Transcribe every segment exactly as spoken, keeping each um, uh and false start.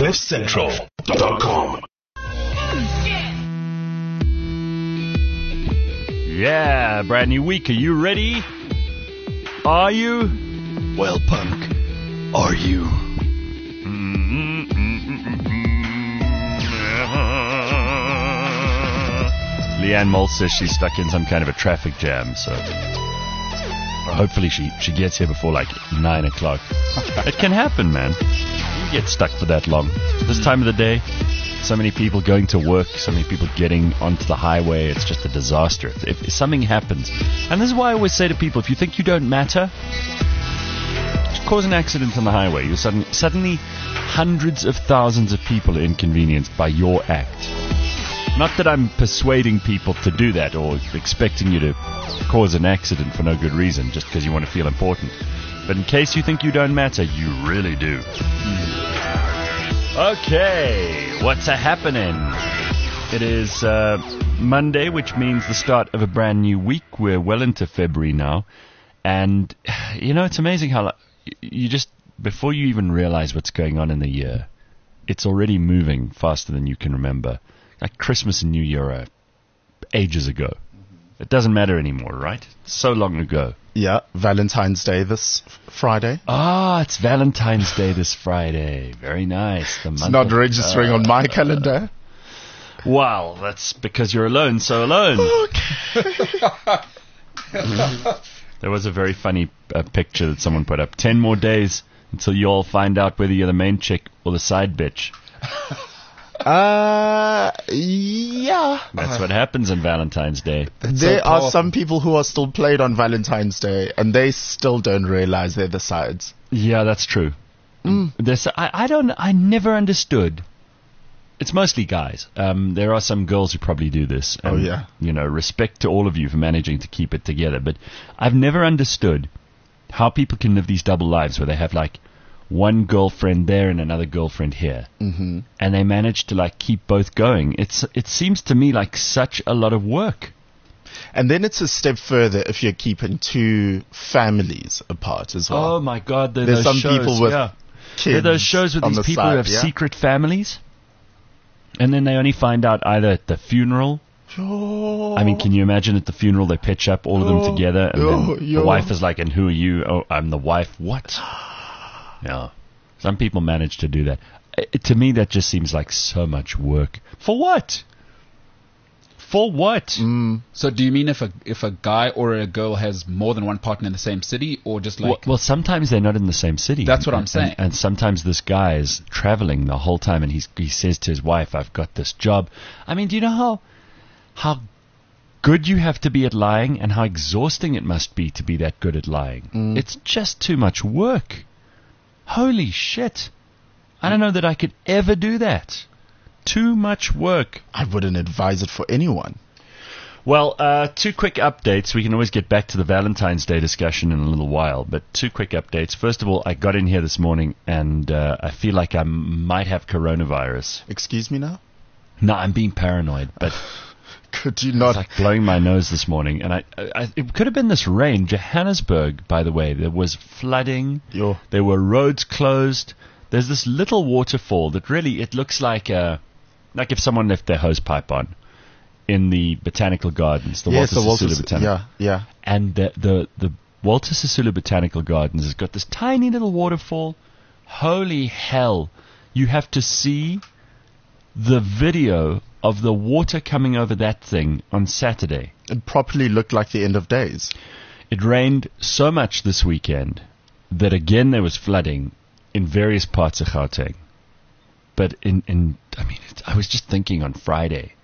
cliff central dot com. Yeah, brand new week. Are you ready? Are you? Well, punk, are you? Leanne Moll says she's stuck in some kind of a traffic jam, so hopefully she, she gets here before like nine o'clock. It can happen, man. You get stuck for that long. This time of the day, so many people going to work, so many people getting onto the highway. It's just a disaster. If, if something happens, and this is why I always say to people, if you think you don't matter, just cause an accident on the highway. You're suddenly, suddenly hundreds of thousands of people are inconvenienced by your act. Not that I'm persuading people to do that or expecting you to cause an accident for no good reason, just because you want to feel important. But in case you think you don't matter, you really do. Okay, what's a happening? It is uh, Monday, which means the start of a brand new week. We're well into February now. And, you know, it's amazing how you just, before you even realize what's going on in the year, it's already moving faster than you can remember. Like Christmas and New Year are ages ago. It doesn't matter anymore, right? So long ago. Yeah, Valentine's Day this Friday. Ah, it's Valentine's Day this Friday. Very nice. The It's month not of, registering uh, on my calendar. Well, that's because you're alone, so alone. Okay. There was a very funny uh, picture that someone put up. Ten more days until you all find out whether you're the main chick or the side bitch. Uh, yeah. That's what happens on Valentine's Day. There so are powerful. some people who are still played on Valentine's Day, and they still don't realize they're the sides. Yeah, that's true. Mm. There's, I, I don't, I never understood. It's mostly guys. Um, there are some girls who probably do this. And, Oh, yeah. You know, respect to all of you for managing to keep it together. But I've never understood how people can live these double lives where they have like one girlfriend there and another girlfriend here, Mm-hmm. and they manage to like keep both going. It's, it seems to me like such a lot of work. And then it's a step further if you're keeping two families apart as well. Oh my God! There are There's those some shows, people with yeah. kids There are those shows with on these the people side, who have yeah? secret families, and then they only find out either at the funeral. Oh. I mean, can you imagine at the funeral they pitch up all of them Oh. together, and Oh, then yeah. the wife is like, "And who are you?" "Oh, I'm the wife." What? Yeah, some people manage to do that. Uh, to me, that just seems like so much work. For what? For what? Mm. So do you mean if a if a guy or a girl has more than one partner in the same city, or just like well, well, sometimes they're not in the same city. That's what I'm And- saying. And, and sometimes this guy is traveling the whole time, and he's, he says to his wife, "I've got this job." I mean, do you know how how good you have to be at lying, and how exhausting it must be to be that good at lying? Mm. It's just too much work. Holy shit! I don't know that I could ever do that. Too much work. I wouldn't advise it for anyone. Well, uh, two quick updates. We can always get back to the Valentine's Day discussion in a little while, but two quick updates. First of all, I got in here this morning, and uh, I feel like I might have coronavirus. Excuse me now? No, I'm being paranoid, but Could you it's not? like blowing my nose this morning, and I, I, it could have been this rain. Johannesburg, by the way, there was flooding. Yo. There were roads closed. There's this little waterfall that really, it looks like a, like if someone left their hose pipe on in the botanical gardens, the Yes, Walter the Walter Sisulu S- Botanical. yeah, yeah. And the, the the Walter Sisulu Botanical Gardens has got this tiny little waterfall. Holy hell! You have to see the video of the water coming over that thing on Saturday. It properly looked like the end of days. It rained so much this weekend that again there was flooding in various parts of Gauteng. But in, in I mean, it, I was just thinking on Friday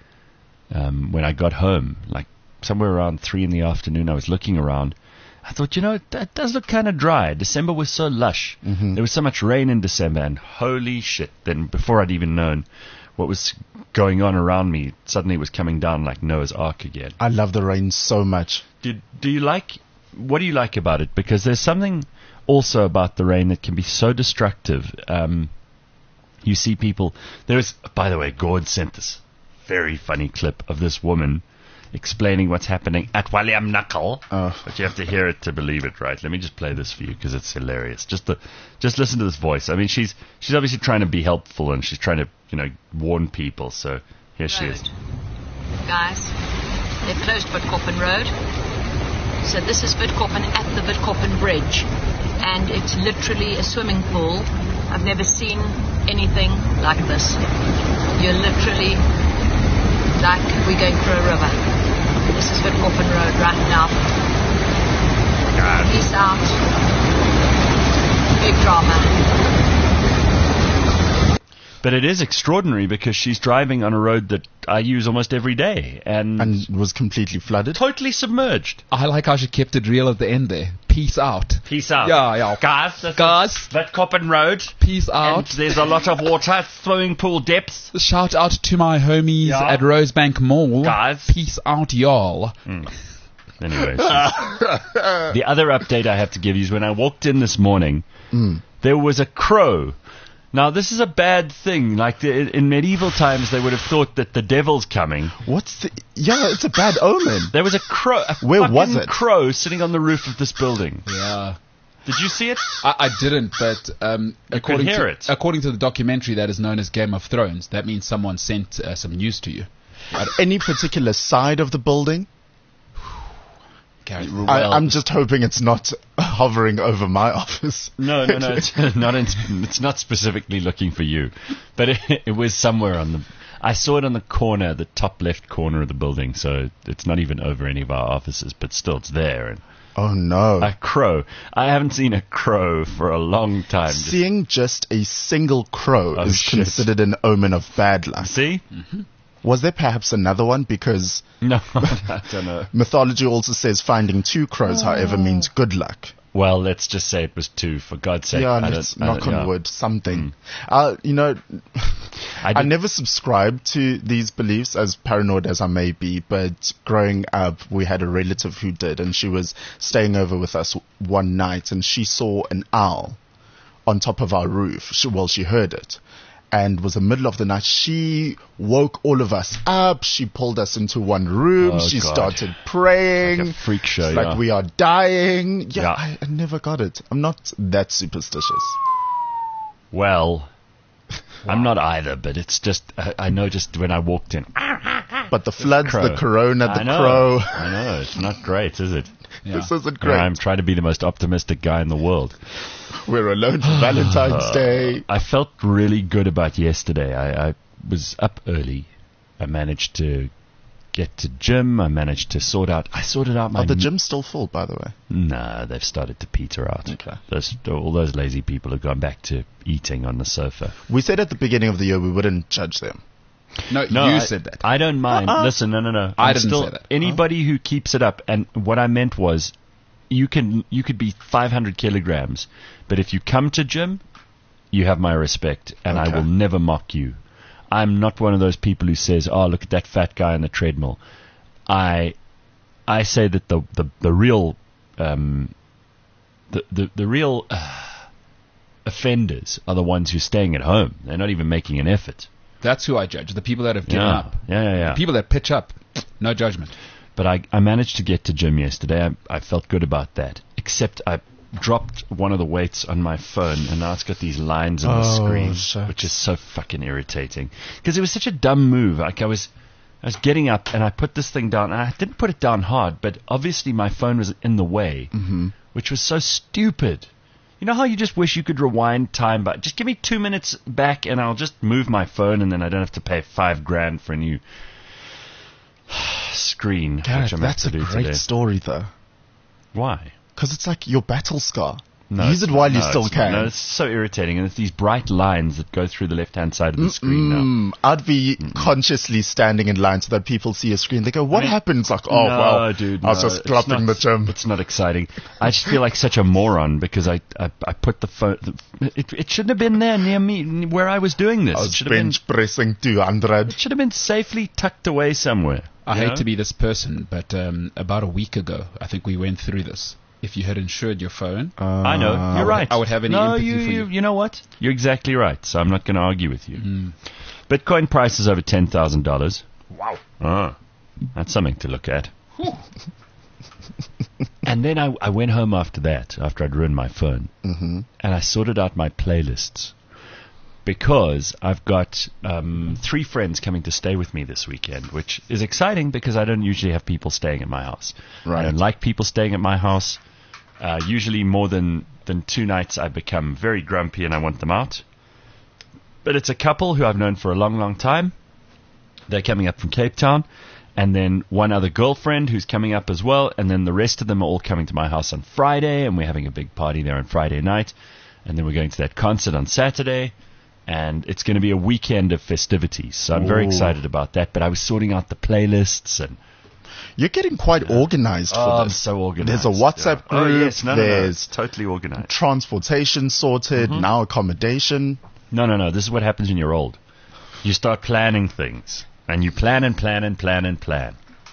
um, when I got home, like somewhere around three in the afternoon, I was looking around. I thought, you know, that does look kind of dry. December was so lush. Mm-hmm. There was so much rain in December, and holy shit! Then before I'd even known what was going on around me, suddenly it was coming down like Noah's Ark again. I love the rain so much. Do, do you like, what do you like about it? Because there's something also about the rain that can be so destructive. Um, you see people, there is, by the way, Gord sent this very funny clip of this woman explaining what's happening at William Knuckle. Oh. But you have to hear it to believe it, right? Let me just play this for you because it's hilarious. Just the, just listen to this voice. I mean, she's she's obviously trying to be helpful and she's trying to, you know, warn people. So here she is. Guys, they've closed Witkoppen Road. So this is Witkoppen at the Witkoppen Bridge. And it's literally a swimming pool. I've never seen anything like this. You're literally like we're going through a river. This is Witkoppen Road right now. God. Peace out. Big drama. But it is extraordinary because she's driving on a road that I use almost every day and, And was completely flooded. totally submerged. I like how she kept it real at the end there. Peace out. Peace out. Yeah, yeah. Guys, this Guys. is Witkoppen Road. Peace And out. there's a lot of water, swimming pool depths. Shout out to my homies Yeah. at Rosebank Mall. Guys. Peace out, y'all. Anyways, the other update I have to give you is when I walked in this morning, there was a crow. Now, this is a bad thing. Like, the, in medieval times, they would have thought that the devil's coming. What's the... Yeah, it's a bad omen. There was a crow, a Where fucking was it? crow sitting on the roof of this building. Yeah. Did you see it? I, I didn't, but um, according hear to it. according to the documentary that is known as Game of Thrones, that means someone sent uh, some news to you. Any particular side of the building? Gary, I, I'm just hoping it's not hovering over my office. No, no, no. It's not. In, it's not specifically looking for you, but it, it was somewhere on the. I saw it on the corner, the top left corner of the building. So it's not even over any of our offices, but still, it's there. And Oh, no. a crow. I haven't seen a crow for a long time. Just- Seeing just a single crow Oh, is shit. considered an omen of bad luck. see? Was there perhaps another one? Because No, I don't know. mythology also says finding two crows, however, means good luck. Well, let's just say it was two. For God's sake, Yeah, I let's don't, I knock don't- on yeah. wood, something. Uh, you know, I, I did- never subscribed to these beliefs, as paranoid as I may be, but growing up, we had a relative who did, and she was staying over with us one night, and she saw an owl on top of our roof. She, well, she heard it. And was the middle of the night. She woke all of us up. She pulled us into one room. Oh, she God. started praying. Like a freak show, It's yeah. like we are dying. Yeah, Yeah. I, I never got it. I'm not that superstitious. Well, I'm not either, but it's just I, I noticed when I walked in. But the floods, crow. the corona, the I know, crow. I know, it's not great, is it? This isn't You know, great. I'm trying to be the most optimistic guy in the world. We're alone for Valentine's Day. I felt really good about yesterday. I, I was up early. I managed to get to gym. I managed to sort out. I sorted out my. Are the gym's still full, by the way? Nah, they've started to peter out. Okay. Those, all those lazy people have gone back to eating on the sofa. We said at the beginning of the year we wouldn't judge them. no, No, you I, said that. I don't mind. Uh-uh. Listen, no, no, no. I I'm didn't still, say that. Anybody who keeps it up, and what I meant was, you can you could be five hundred kilograms, but if you come to gym, you have my respect, and I Okay. will never mock you. I'm not one of those people who says, "Oh, look at that fat guy on the treadmill." I I say that the the the real um, the the the real uh, offenders are the ones who are staying at home. They're not even making an effort. That's who I judge. The people that have given Yeah, up. yeah, yeah. yeah. The people that pitch up. No judgment. But I, I managed to get to gym yesterday. I, I felt good about that. Except I dropped one of the weights on my phone, and now it's got these lines on the Oh, screen, shucks. which is so fucking irritating. Because it was such a dumb move. Like I was, I was getting up, and I put this thing down. And I didn't put it down hard, but obviously my phone was in the way, Mm-hmm. which was so stupid. You know how you just wish you could rewind time, but just give me two minutes back, and I'll just move my phone, and then I don't have to pay five grand for a new screen, Garrett, which I'm that's a have to do great today. story, though. Why? Because it's like your battle scar. No, Use it it's- while you no, still it's- can. No, it's so irritating, and it's these bright lines that go through the left-hand side of the screen now. Mm, I'd be consciously standing in line so that people see a screen. They go, "What I mean, happens?" Like, "Oh no, well, dude, I was no, just it's clapping not- the gym." It's not exciting. I just feel like such a moron because I, I, I put the phone. It, it shouldn't have been there near me where I was doing this. I It was should have been. bench pressing two hundred. It should have been safely tucked away somewhere. I you hate know? to be this person, but um, about a week ago, I think we went through this. If you had insured your phone, I know. You're right. I would have any no, empathy you, for you. you. You know what? You're exactly right. So I'm not going to argue with you. Mm. Bitcoin price is over ten thousand dollars. Wow. Ah, That's something to look at. And then I, I went home after that, after I'd ruined my phone, Mm-hmm. and I sorted out my playlists. Because I've got um, three friends coming to stay with me this weekend, which is exciting because I don't usually have people staying at my house. Right. I don't like people staying at my house. Uh, usually more than, than two nights I become very grumpy and I want them out. But it's a couple who I've known for a long, long time. They're coming up from Cape Town. And then one other girlfriend who's coming up as well. And then the rest of them are all coming to my house on Friday. And we're having a big party there on Friday night. And then we're going to that concert on Saturday. And it's going to be a weekend of festivities. So I'm very Ooh. excited about that. But I was sorting out the playlists and... You're getting quite organized for Oh, I'm this. so organized. There's a WhatsApp yeah. group. Oh, yes. No, no, no. there's It's totally organized. transportation sorted. Mm-hmm. Now accommodation. No, no, no. This is what happens when you're old. You start planning things. And you plan and plan and plan and plan.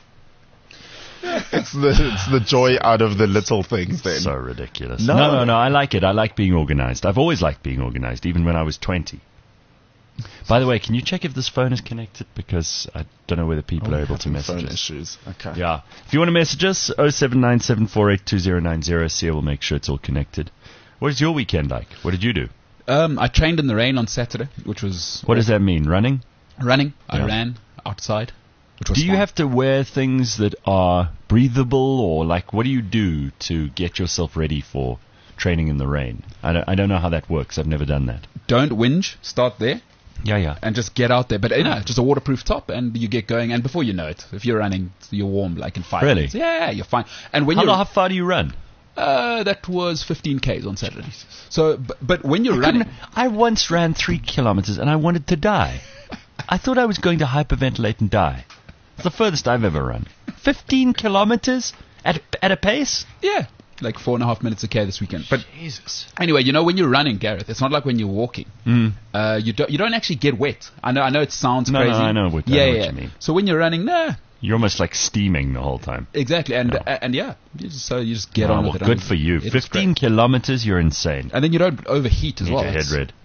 It's the it's the joy out of the little things. Then So ridiculous. No. no, no, no. I like it. I like being organized. I've always liked being organized, even when I was twenty. By the way, can you check if this phone is connected? Because I don't know whether people Oh, are able to having message phone us. issues. Okay. Yeah. If you want to message us, oh seven nine seven four eight two zero nine zero. Sia will make sure it's all connected. What is your weekend like? What did you do? Um, I trained in the rain on Saturday, which was What does that mean? Running? running. I Yeah. ran outside, which was Do you fun. have to wear things that are breathable, or like what do you do to get yourself ready for training in the rain? I don't, I don't know how that works. I've never done that. Don't whinge. Start there Yeah, yeah. and just get out there. But you know, just a waterproof top, and you get going. And before you know it, if you're running, you're warm like in five Really? minutes. Yeah, you're fine. And when How, you how far do you run? uh, that was fifteen kays on Saturday. So, but, but when you're running, I once ran three kilometers and I wanted to die. I thought I was going to hyperventilate and die. It's the furthest I've ever run. Fifteen kilometers at at a pace. yeah, like four and a half minutes a k this weekend. But Jesus. anyway, you know, when you're running, Gareth, it's not like when you're walking. Mm. Uh, you don't you don't actually get wet. I know I know it sounds No, no, crazy. I know what- I yeah, know what yeah. you mean. So when you're running, nah, You're almost like steaming the whole time. exactly, and No. uh, and yeah, you just, so you just get Oh, on well, with it. good and for you. it's Fifteen great. kilometers. You're insane. and then you don't overheat as Need well. your head It's- red.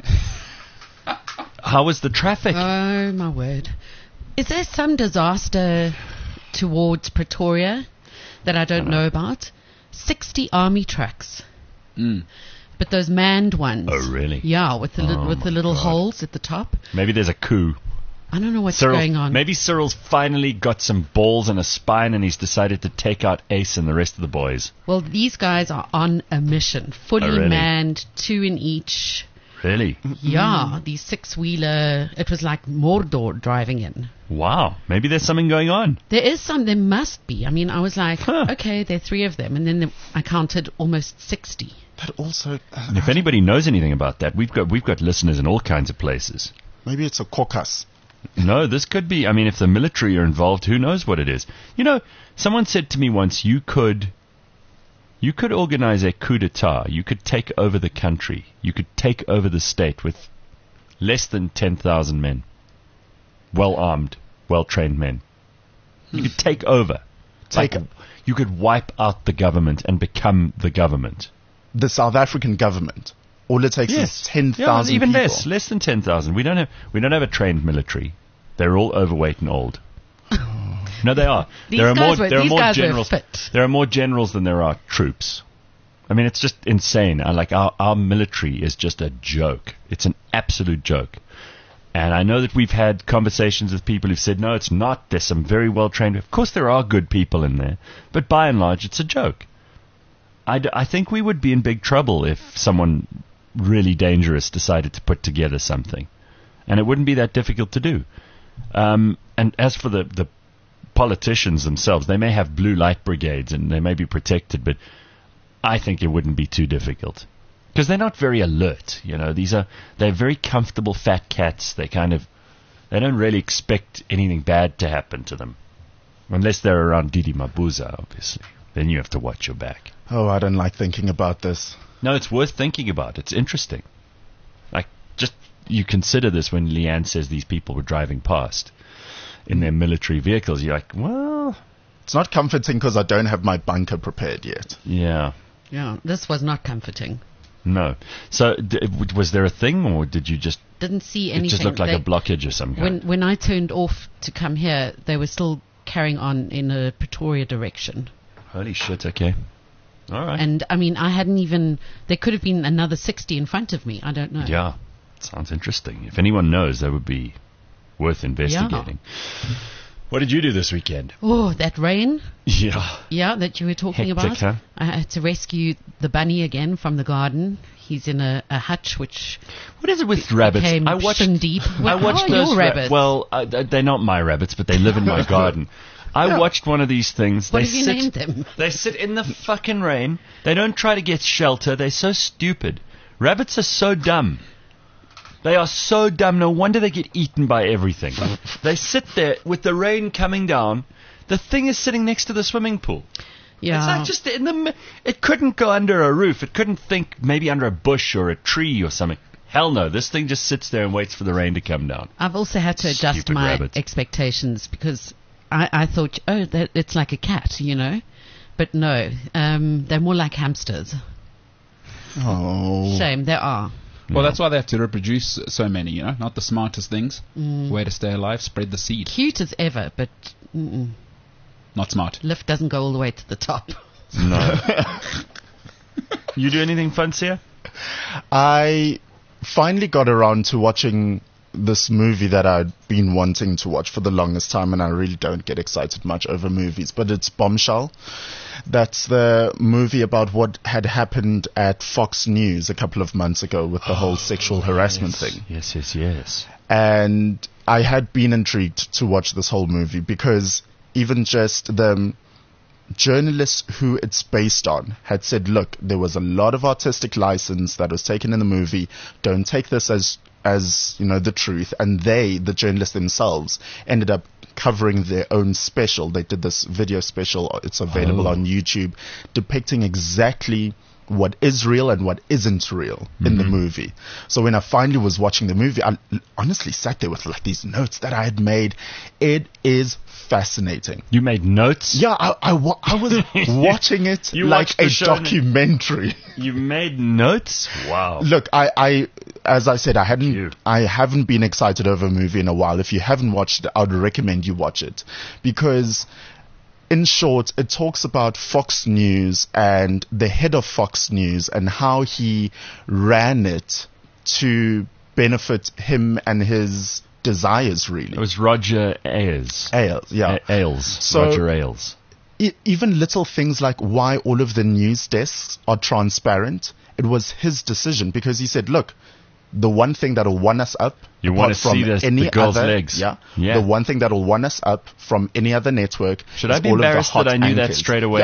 How was the traffic? Oh, my word. Is there some disaster towards Pretoria that I don't know about? sixty army trucks. Mm. But those manned ones. Oh, really? Yeah, with the, li- Oh, with the my little God. holes at the top. Maybe there's a coup. I don't know what's Cyril, going on. Maybe Cyril's finally got some balls and a spine and he's decided to take out Ace and the rest of the boys. Well, these guys are on a mission. Fully Oh, really? manned, two in each. Really? Yeah, these six-wheeler. It was like Mordor driving in. Wow. Maybe there's something going on. There is some. There must be. I mean, I was like, Huh. okay, there are three of them. And then the, I counted almost sixty. But also, uh, And if anybody knows anything about that, we've got we've got listeners in all kinds of places. maybe it's a caucus. No, this could be. I mean, if the military are involved, who knows what it is? You know, someone said to me once, you could, you could organize a coup d'état. You could take over the country. You could take over the state with less than ten thousand men, well armed, well trained men. You could take over. Take Like, you could wipe out the government and become the government. The South African government. All it takes is ten thousand yeah, even people. less, less than ten thousand. We don't have we don't have a trained military. They're all overweight and old. No, they are. These there are guys more. were- there are these more guys were generals. fit. There are more generals than there are troops. I mean, it's just insane. I like our our military is just a joke. It's an absolute joke. And I know that we've had conversations with people who've said, no, it's not. There's some very well trained. Of course, there are good people in there, but by and large, it's a joke. I, d- I think we would be in big trouble if someone really dangerous decided to put together something. And it wouldn't be that difficult to do. Um, and as for the, the politicians themselves, they may have blue light brigades and they may be protected, but I think it wouldn't be too difficult. Because they're not very alert, you know. These are they're very comfortable fat cats. They kind of they don't really expect anything bad to happen to them, unless they're around Didi Mabuza, obviously. Then you have to watch your back. Oh, I don't like thinking about this. No, it's worth thinking about. It's interesting. Like, just you consider this when Leanne says these people were driving past in their military vehicles. You're like, well, It's not comforting because I don't have my bunker prepared yet. yeah. Yeah, this was not comforting. No. So, d- was there a thing, or did you just Didn't see it anything. just looked like They- a blockage of some kind? When when I turned off to come here, they were still carrying on in a Pretoria direction. Holy shit, okay. All right. And, I mean, I hadn't even... There could have been another sixty in front of me. I don't know. Yeah. Sounds interesting. If anyone knows, that would be worth investigating. Yeah. What did you do this weekend? Oh, that rain. Yeah. Yeah, that you were talking Hectic, about. Huh? I had to rescue the bunny again from the garden. He's in a, a hutch, which... What is it with rabbits? I watched shin deep. Well, I watched how are those your ra- rabbits? Well, uh, they're not my rabbits, but they live in my garden. I Yeah. watched one of these things. What they have you sit, named them? They sit in the fucking rain. They don't try to get shelter. They're so stupid. Rabbits are so dumb. They are so dumb. No wonder they get eaten by everything. They sit there with the rain coming down. The thing is sitting next to the swimming pool. Yeah. It's like just in the. mi- It couldn't go under a roof. It couldn't think maybe under a bush or a tree or something. Hell no. This thing just sits there and waits for the rain to come down. I've also had to adjust Stupid my rabbits. expectations because I, I thought, oh, that, it's like a cat, you know? But no, um, they're more like hamsters. Oh. Shame, there are. Well, that's why they have to reproduce so many, you know? Not the smartest things. Mm. Way to stay alive, spread the seed. Cute as ever, but mm-mm. Not smart. lift doesn't go all the way to the top. No. You do anything fun, Sia? I finally got around to watching this movie that I'd been wanting to watch for the longest time, and I really don't get excited much over movies, but it's Bombshell. That's the movie about what had happened at Fox News a couple of months ago with the whole sexual harassment yes. thing. Yes, yes, yes. And I had been intrigued to watch this whole movie because even just the journalists who it's based on had said, look, there was a lot of artistic license that was taken in the movie. Don't take this as, as, you know, the truth. And they, the journalists themselves, ended up covering their own special. They did this video special. It's available Oh. on YouTube, depicting exactly what is real and what isn't real in the movie. So when I finally was watching the movie, I l- honestly sat there with like these notes that I had made. It is fascinating. You made notes? Yeah, I, I, wa- I was watching it You like watched the a show and- documentary. You made notes? Wow. Look, I, I, as I said, I hadn't, Cute. I haven't been excited over a movie in a while. If you haven't watched it, I would recommend you watch it because, in short, it talks about Fox News and the head of Fox News and how he ran it to benefit him and his desires, really. It was Roger Ailes. Ailes, yeah. A- Ailes. So- Roger Ailes. E- even little things like why all of the news desks are transparent, it was his decision because he said, look, the one thing that'll one us up, You apart wanna from see the- any the girl's other, legs. Yeah, Yeah. the one thing that'll one us up from any other network. Should is I be all of the embarrassed hot that I knew that anchors. straight away?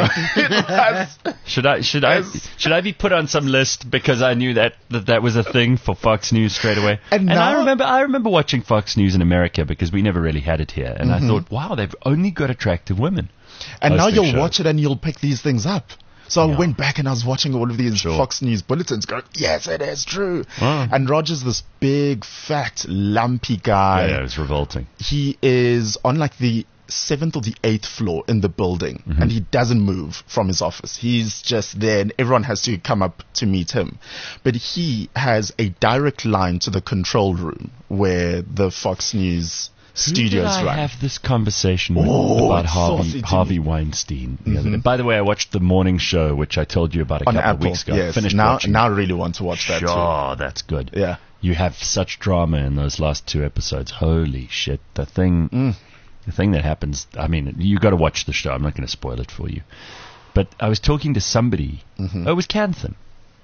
Should I should I Yes. should I be put on some list because I knew that that, that was a thing for Fox News straight away? And I now- remember I remember watching Fox News in America because we never really had it here, and Mm-hmm. I thought, wow, they've only got attractive women. And now hosting you'll shows. watch it and you'll pick these things up. So Yeah. I went back and I was watching all of these Sure. Fox News bulletins going, yes, it is true. Wow. And Roger's this big, fat, lumpy guy. Yeah, yeah, it was revolting. He is on like the seventh or the eighth floor in the building and he doesn't move from his office. He's just there and everyone has to come up to meet him. But he has a direct line to the control room where the Fox News studios Who did I run. have this conversation with Oh, about it's Harvey saucy to Harvey me. Weinstein the other day. By the way, I watched the morning show, which I told you about a On couple of Apple, weeks ago. yes. Finished now, watching. now I really want to watch that too. Sure, that's good. Yeah. You have such drama in those last two episodes. Holy shit! The thing, Mm. the thing that happens. I mean, you got to watch the show. I'm not going to spoil it for you. But I was talking to somebody. Mm-hmm. Oh, it was Canthan.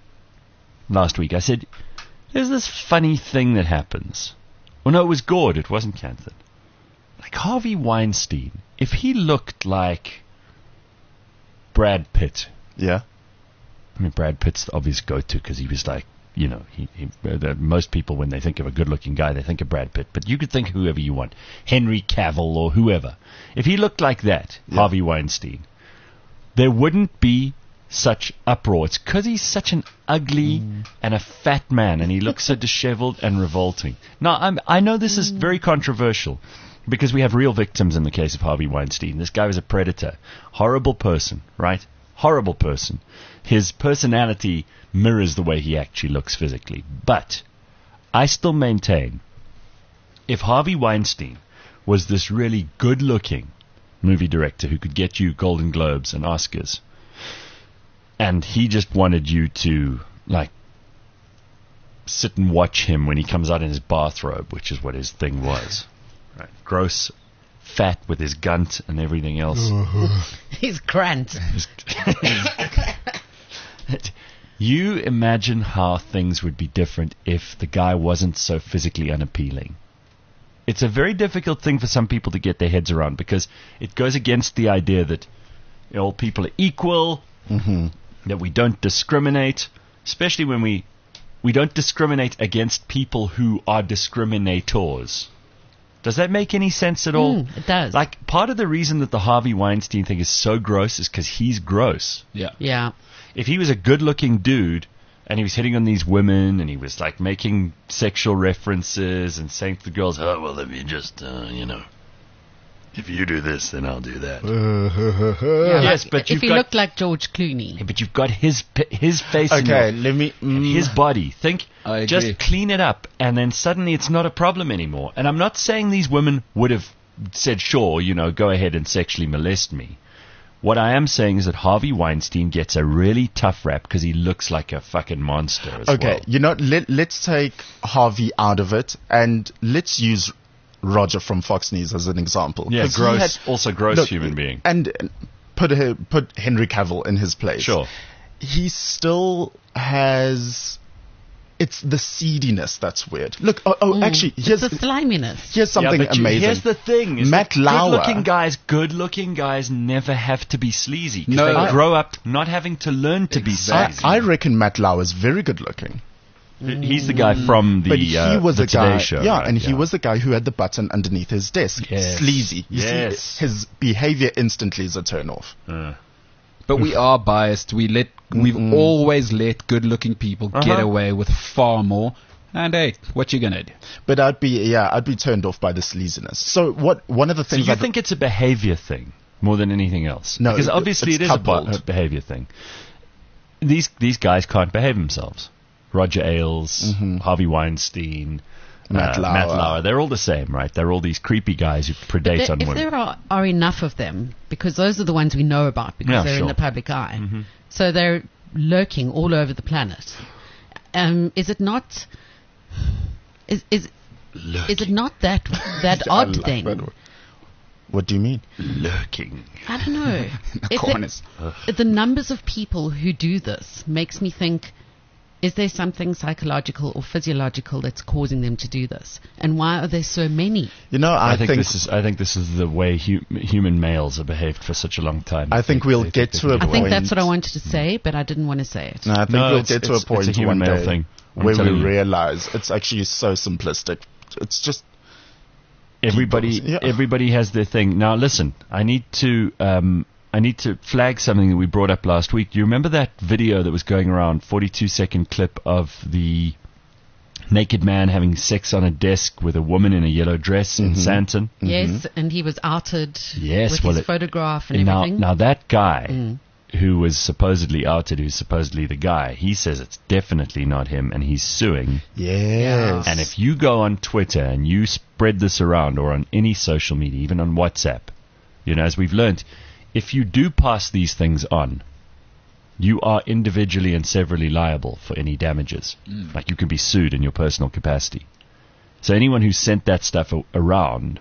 Last week, I said, "There's this funny thing that happens." Well, no, it was Gord. It wasn't Canthan. Like Harvey Weinstein, if he looked like Brad Pitt. Yeah. I mean, Brad Pitt's the obvious go-to because he was like, you know, he, he, uh, most people, when they think of a good-looking guy, they think of Brad Pitt. But you could think whoever you want. Henry Cavill or whoever. If he looked like that, Yeah. Harvey Weinstein, there wouldn't be such uproar. It's because he's such an ugly Mm. and a fat man, and he looks so disheveled and revolting. Now, I'm, I know this is very controversial because we have real victims in the case of Harvey Weinstein. This guy was a predator. Horrible person, right? Horrible person. His personality mirrors the way he actually looks physically. But I still maintain if Harvey Weinstein was this really good-looking, movie director who could get you Golden Globes and Oscars. And he just wanted you to, like, sit and watch him when he comes out in his bathrobe, which is what his thing was. Right. Gross, fat with his gunt and everything else. He's grant. You imagine how things would be different if the guy wasn't so physically unappealing. It's a very difficult thing for some people to get their heads around because it goes against the idea that, you know, all people are equal, Mm-hmm. that we don't discriminate, especially when we we don't discriminate against people who are discriminators. Does that make any sense at all? Mm, it does. Like, part of the reason that the Harvey Weinstein thing is so gross is because he's gross. Yeah. Yeah. If he was a good-looking dude and he was hitting on these women and he was, like, making sexual references and saying to the girls, oh, well, if you just, uh, you know, if you do this, then I'll do that. Yeah, Yes, like, but if you've he got- looked like George Clooney. Yeah, but you've got his pi- his face in Okay, your, let me. and Mm, his body. Think, I agree. just clean it up, and then suddenly it's not a problem anymore. And I'm not saying these women would have said, sure, you know, go ahead and sexually molest me. What I am saying is that Harvey Weinstein gets a really tough rap because he looks like a fucking monster as okay, well. you know, let, let's take Harvey out of it and let's use Roger from Fox News as an example. Yeah, 'Cause he gross, had- also gross Look, human being. And uh, put he- put Henry Cavill in his place. Sure. He still has. It's the seediness that's weird. Look, oh, oh actually, here's It's the sliminess. here's something yeah, but you- amazing. here's the thing: is Matt that Lauer. good-looking guys, good-looking guys, never have to be sleazy. 'Cause No. they I- grow up not having to learn to I, be Exactly. sleazy. I reckon Matt Lauer is very good looking. He's the guy from the, But he uh, was the a guy, Today Show. yeah, right? and he was the guy who had the button underneath his desk. Yes. Sleazy. You Yes. see, his behavior instantly is a turn off. Uh, But we are biased. We let we've always let good-looking people get Uh-huh. away with far more. And hey, what you gonna do? But I'd be, yeah, I'd be turned off by the sleaziness. So what? One of the So things you I think it's a behavior thing more than anything else? No, because it- obviously it's it is a, bu- coupled. a behavior thing. These these guys can't behave themselves. Roger Ailes, Harvey Weinstein, Matt uh, Lauer. Matt Lauer. They're all the same, right? They're all these creepy guys who predate There- on if women. there are, are enough of them, because those are the ones we know about, because Yeah, they're sure. in the public eye. So they're lurking all over the planet. Um, is it not? Is is is it not that that I odd like thing? that word. What do you mean? Lurking. I don't know. If corners. the, the numbers of people who do this makes me think: is there something psychological or physiological that's causing them to do this? And why are there so many? You know, I, I, think, this is. I think this is the way hu- human males have behaved for such a long time. I think They- we'll they get they to can a get I away think with that's what I wanted to say, but I didn't want to say it. No, I think No, we'll it's- get to it's- a point it's a human one male day thing. I'm where we telling you. realize it's actually so simplistic. It's just Everybody, Yeah. everybody has their thing. Now, listen. I need to, um, I need to flag something that we brought up last week. Do you remember that video that was going around, forty-two second clip of the naked man having sex on a desk with a woman in a yellow dress in Santon? Yes, and he was outed Yes, with well, his it- photograph and Now, everything. now that guy Mm. who was supposedly outed, who's supposedly the guy, he says it's definitely not him, and he's suing. yes. And if you go on Twitter and you spread this around, or on any social media, even on WhatsApp, you know, as we've learned, if you do pass these things on, you are individually and severally liable for any damages. Like, you can be sued in your personal capacity. So anyone who sent that stuff a- around,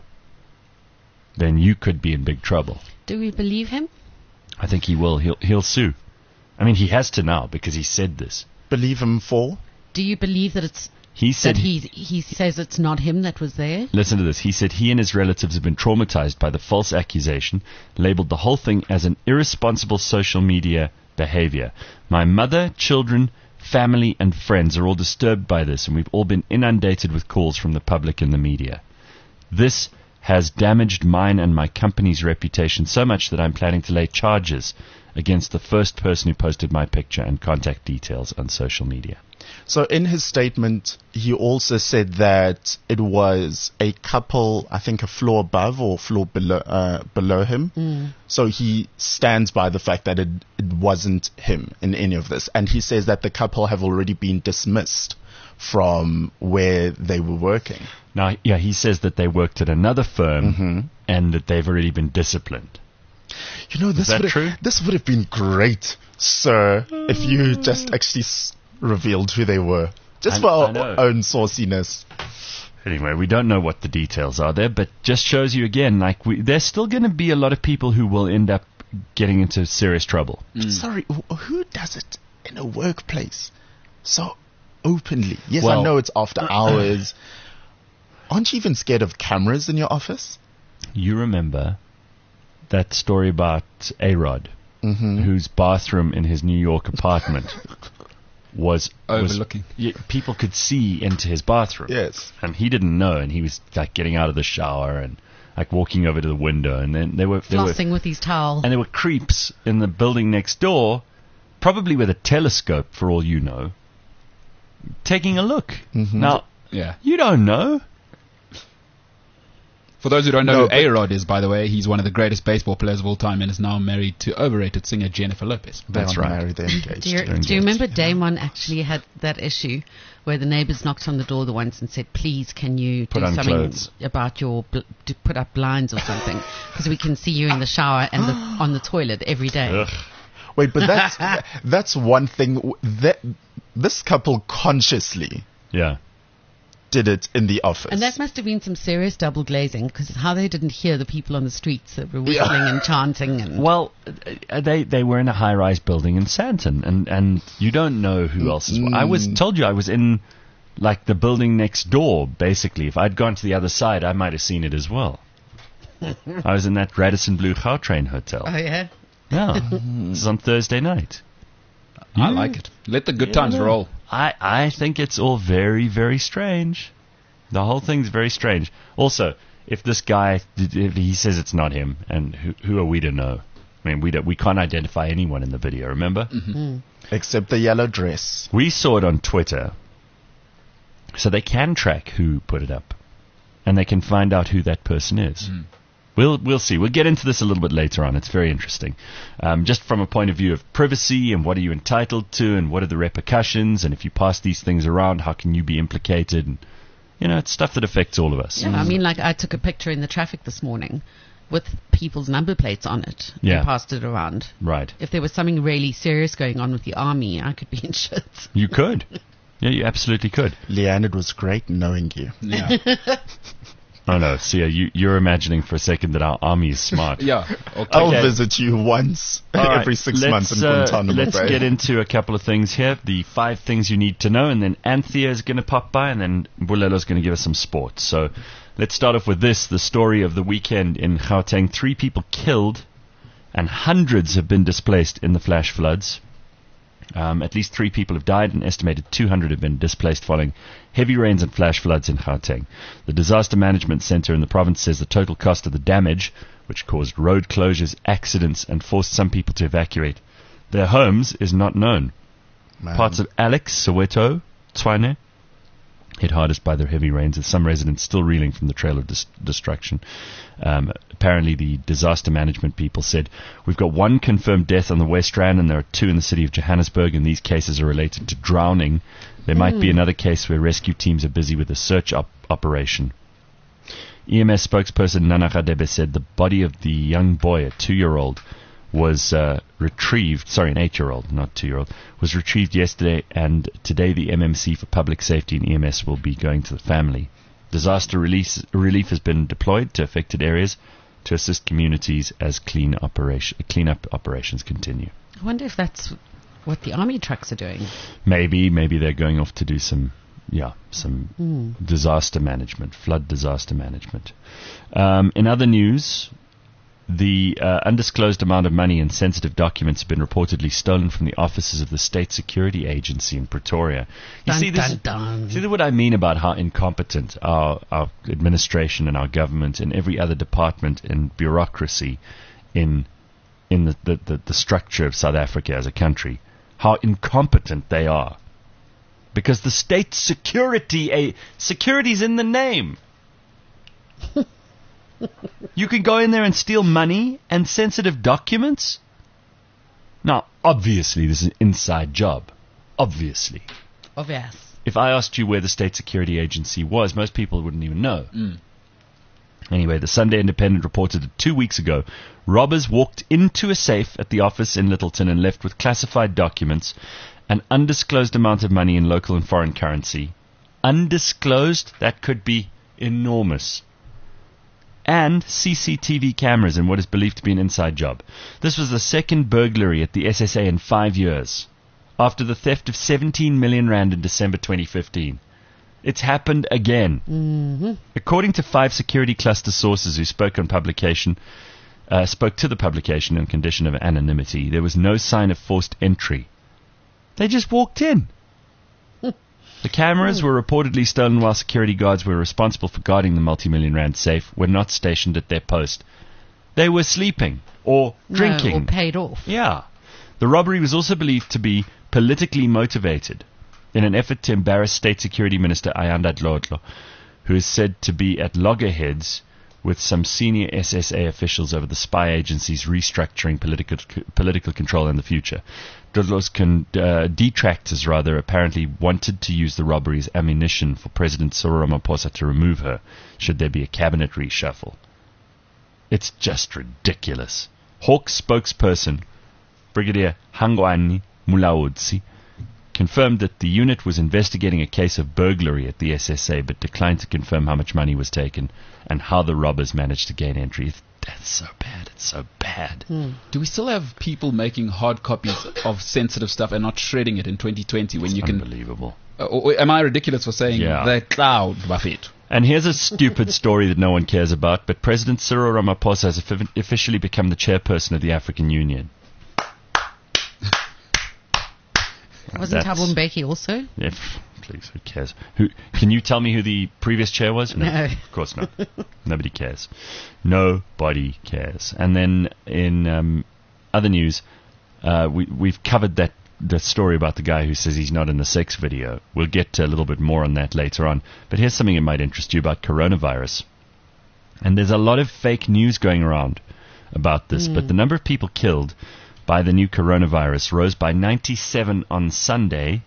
then you could be in big trouble. Do we believe him? I think he will. He'll he'll sue. I mean, he has to now because he said this. Believe him for? Do you believe that it's He said that he he says it's not him that was there? Listen to this. He said he and his relatives have been traumatized by the false accusation, labeled the whole thing as an irresponsible social media behavior. My mother, children, family, and friends are all disturbed by this, and we've all been inundated with calls from the public and the media. This has damaged mine and my company's reputation so much that I'm planning to lay charges against the first person who posted my picture and contact details on social media. So in his statement, he also said that it was a couple, I think a floor above or floor below, uh, below him. So he stands by the fact that it, it wasn't him in any of this. And he says that the couple have already been dismissed from where they were working. Now, yeah, he says that they worked at another firm Mm-hmm. and that they've already been disciplined. You know, this that would true? this would have been great, sir, if you just actually s- revealed who they were, just I- for I our know. own sauciness. Anyway, we don't know what the details are there, but just shows you again, like, we, there's still going to be a lot of people who will end up getting into serious trouble. Sorry, wh- who does it in a workplace so openly? Yes, Well- I know it's after hours. Aren't you even scared of cameras in your office? You remember that story about A-Rod, Mm-hmm. whose bathroom in his New York apartment was was- Overlooking. yeah, people could see into his bathroom. Yes. And he didn't know, and he was like getting out of the shower and like walking over to the window, and then there were there were Flossing with his towel. and there were creeps in the building next door, probably with a telescope for all you know, taking a look. Mhm. Now Yeah. you don't know. For those who don't know No, who but- A-Rod is, by the way, he's one of the greatest baseball players of all time and is now married to overrated singer Jennifer Lopez. They're That's not right. married, they're engaged. Do you, They're do you engaged. remember Damon actually had that issue where the neighbours knocked on the door the once and said, please, can you Put do on something clothes. about your, bl- to put up blinds or something? Because we can see you in the shower and the, on the toilet every day. Ugh. Wait, but that's that's one thing. w- That this couple consciously Yeah. did it in the office. And that must have been some serious double glazing, because how they didn't hear the people on the streets that were whistling Yeah. and chanting. And Well, uh, they they were in a high-rise building in Santon, and, and you don't know who else is. I was told you I was in like the building next door. Basically, if I'd gone to the other side, I might have seen it as well. I was in that Radisson Blue Gautrain hotel. oh yeah, Yeah, this is on Thursday night. I like it. Let the good times roll. I I think it's all very very strange. The whole thing's very strange. Also, if this guy, if he says it's not him, and who who are we to know? I mean, we don't, we can't identify anyone in the video. Remember? Except the yellow dress. We saw it on Twitter, so they can track who put it up, and they can find out who that person is. We'll we'll see. We'll get into this a little bit later on. It's very interesting, um, just from a point of view of privacy and what are you entitled to, and what are the repercussions, and if you pass these things around, how can you be implicated? And, you know, it's stuff that affects all of us. yeah. I mean, like I took a picture in the traffic this morning with people's number plates on it Yeah. and passed it around. Right. If there was something really serious going on with the army, I could be in shit. You could. Yeah, you absolutely could. Leanne, it was great knowing you. Yeah. Oh no, Sia, you, you're imagining for a second that our army is smart. yeah. Okay. I'll Okay. visit you once All right, every six let's, months in uh, Guantanamo Let's Bay. get into a couple of things here. The five things you need to know, and then Anthea is going to pop by, and then Bulelo's going to give us some sports. So let's start off with this, the story of the weekend in Gauteng. Three people killed, and hundreds have been displaced in the flash floods. Um, at least three people have died, and estimated two hundred have been displaced following heavy rains and flash floods in Gauteng. The Disaster Management Center in the province says the total cost of the damage, which caused road closures, accidents, and forced some people to evacuate their homes, is not known. Man. Parts of Alex, Soweto, Tshwane, hit hardest by the heavy rains, with some residents still reeling from the trail of dis- destruction. Um, apparently, the disaster management people said, we've got one confirmed death on the West Rand, and there are two in the city of Johannesburg, and these cases are related to drowning. There might be another case where rescue teams are busy with a search op- operation. E M S spokesperson Nana Radebe said the body of the young boy, a two-year-old, was uh, retrieved, sorry, an eight-year-old, not two-year-old, was retrieved yesterday, and today the M M C for Public Safety and E M S will be going to the family. Disaster release, relief has been deployed to affected areas to assist communities as clean operation, cleanup operations continue. I wonder if that's what the army trucks are doing. Maybe, maybe they're going off to do some, yeah, some disaster management, flood disaster management. Um, in other news, the uh, undisclosed amount of money and sensitive documents have been reportedly stolen from the offices of the State Security Agency in Pretoria. You Dun, see, this, dun, dun. see what I mean about how incompetent our, our administration and our government and every other department and bureaucracy in in the, the, the, the structure of South Africa as a country, how incompetent they are. Because the State Security a security's in the name. You can go in there and steal money and sensitive documents. Now, obviously, this is an inside job. Obviously. Obvious. if I asked you where the State Security Agency was, most people wouldn't even know. Mm. Anyway, the Sunday Independent reported that two weeks ago, robbers walked into a safe at the office in Littleton and left with classified documents, an undisclosed amount of money in local and foreign currency. Undisclosed? That could be enormous. And C C T V cameras in what is believed to be an inside job. This was the second burglary at the S S A in five years, after the theft of seventeen million rand in December twenty fifteen. It's happened again. Mm-hmm. According to five security cluster sources who spoke on publication, uh, spoke to the publication on condition of anonymity, there was no sign of forced entry. They just walked in. The cameras were reportedly stolen while security guards were responsible for guarding the multi-million rand safe were not stationed at their post. They were sleeping or drinking. No, or paid off. Yeah. The robbery was also believed to be politically motivated in an effort to embarrass State Security Minister Ayanda Dlodlo, who is said to be at loggerheads with some senior S S A officials over the spy agency's restructuring political political control in the future. Dlodlo's con- uh, detractors, rather, apparently wanted to use the robbery as ammunition for President Cyril Ramaphosa to remove her, should there be a cabinet reshuffle. It's just ridiculous. Hawk's spokesperson, Brigadier Hangwani Mulaudzi, confirmed that the unit was investigating a case of burglary at the S S A, but declined to confirm how much money was taken and how the robbers managed to gain entry. It's, that's so bad. It's so bad. Mm. Do we still have people making hard copies of sensitive stuff and not shredding it in twenty twenty when It's you can... unbelievable. Uh, or, am I ridiculous for saying Yeah. the cloud buffet? And here's a stupid story that no one cares about, but President Cyril Ramaphosa has offi- officially become the chairperson of the African Union. Wasn't That's- Thabo Mbeki also? If, please, who cares? Who can you tell me who the previous chair was? No. Of course not. Nobody cares. Nobody cares. And then in um, other news, uh, we we've covered that the story about the guy who says he's not in the sex video. We'll get a little bit more on that later on. But here's something that might interest you about coronavirus. And there's a lot of fake news going around about this, but the number of people killed by the new coronavirus rose by ninety-seven on Sunday.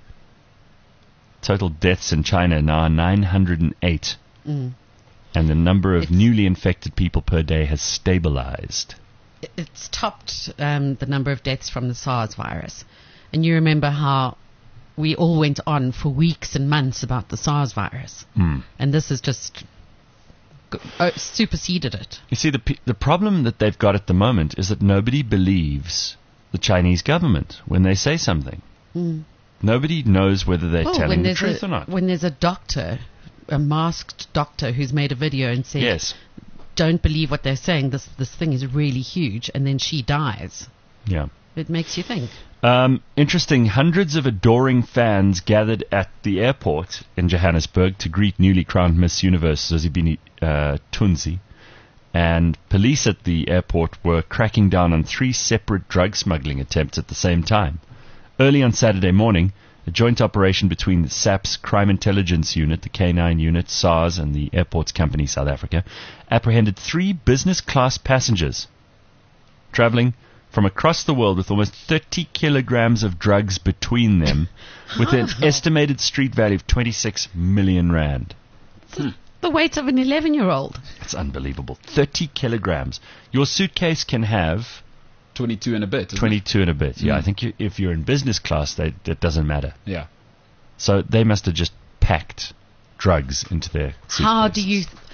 Total deaths in China now are nine hundred eight. Mm. And the number of It's- newly infected people per day has stabilized. It's topped um, the number of deaths from the SARS virus. And you remember how we all went on for weeks and months about the SARS virus. Mm. And this has just g- uh, superseded it. You see, the p- the problem that they've got at the moment is that nobody believes the Chinese government when they say something. Mm. Nobody knows whether they're Well, telling when the there's truth a, or not. When there's a doctor, a masked doctor who's made a video and said, Yes. don't believe what they're saying, this, this thing is really huge, and then she dies. Yeah. It makes you think. Um, interesting. Hundreds of adoring fans gathered at the airport in Johannesburg to greet newly crowned Miss Universe Zozibini uh, Tunzi. And police at the airport were cracking down on three separate drug smuggling attempts at the same time. Early on Saturday morning, a joint operation between the S A P's Crime Intelligence Unit, the K nine Unit, SARS, and the Airports Company South Africa apprehended three business-class passengers traveling from across the world with almost thirty kilograms of drugs between them, with an estimated street value of twenty-six million rand. The weight of an eleven-year-old. It's unbelievable. thirty kilograms. Your suitcase can have twenty-two and a bit. isn't it? twenty-two and a bit. Yeah, Mm. I think you, if you're in business class, they, that doesn't matter. Yeah. So they must have just packed drugs into their suitcases. How do you... Th-